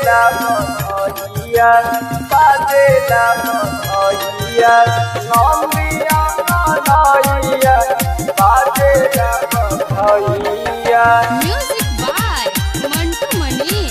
बाजेला बधइया बाजेला बधइया नंदिया ननइया बाजेला बधइया। Music by Mantu Manish.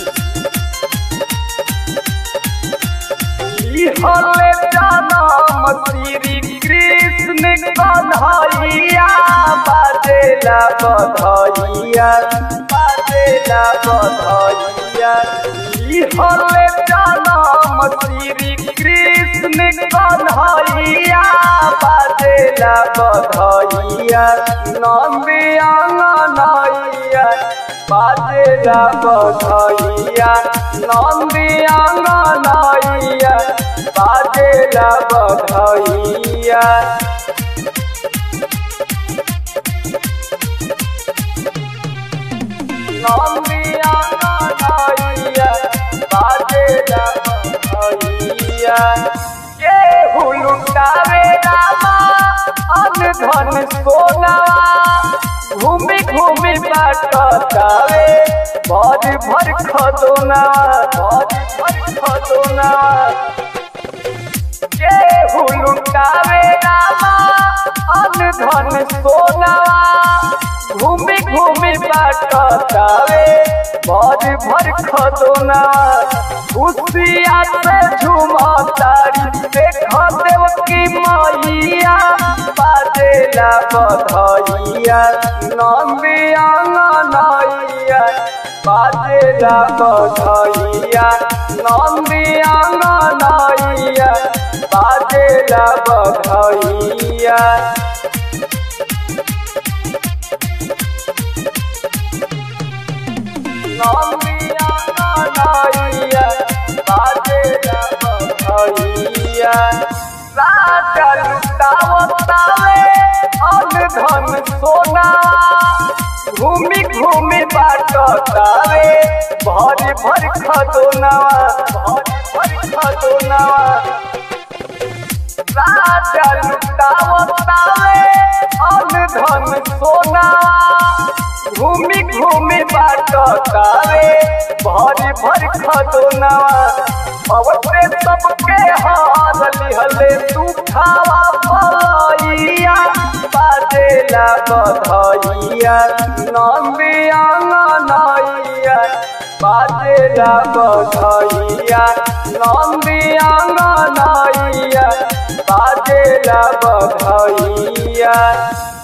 हले जनम श्री कृष्ण कन्हैया बाजेला बधइया बाजेला बधइया। हले जनम श्री कृष्ण कन्हैया बाजेला बधइया नंदिया ननइया बाजेला बधइया नंदिया ननइया बाजेला बधइया। नंदिया ननइया बाजेला बधइया। केहू लुटावे रामा अन्न धन सोनावा घूमी घूमी बाटतावे भर भर खदोना भर भर खदोना। केहू लुटावे रामा अन्न धन सोनावा घूमी घूमी बाटतावे भर भर खदोना। खुशिया से झूमतारी देख देव की मैया बाजेला बधइया नंदिया ननइया बाजेला बधइया नंदिया ननइया बाजेला बधइया। नंदिया ननइया बाजेला बधइया। राजा लुटावतावे अन्न धन सोना घूमी घूमी बाटतावे भर भर खदोना भर भर खदोना। राजा लुटावतावे अन्न धन सोना घूमी घूमी बाटतावे भर भर खदोना। अवते सबके हार लिहले दुखावा भलइया बाजेला बधइया नंदिया ननइया बाजेला बधइया नंदिया ननइया बाजेला बधइया।